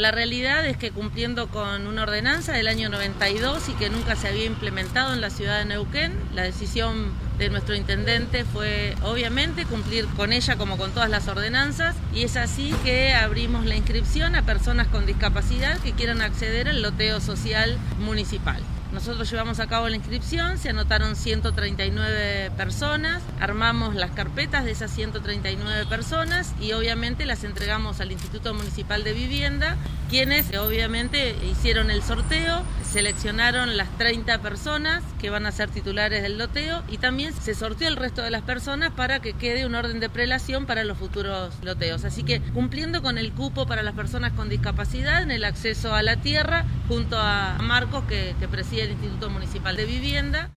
la realidad es que cumpliendo con una ordenanza del año 92 y que nunca se había implementado en la ciudad de Neuquén, la decisión de nuestro intendente fue obviamente cumplir con ella como con todas las ordenanzas, y es así que abrimos la inscripción a personas con discapacidad que quieran acceder al loteo social municipal. Nosotros llevamos a cabo la inscripción, se anotaron 139 personas, armamos las carpetas de esas 139 personas y obviamente las entregamos al Instituto Municipal de Vivienda, quienes obviamente hicieron el sorteo, seleccionaron las 30 personas que van a ser titulares del loteo y también se sorteó el resto de las personas para que quede un orden de prelación para los futuros loteos. Así que cumpliendo con el cupo para las personas con discapacidad en el acceso a la tierra, junto a Marcos que preside el Instituto Municipal de Vivienda.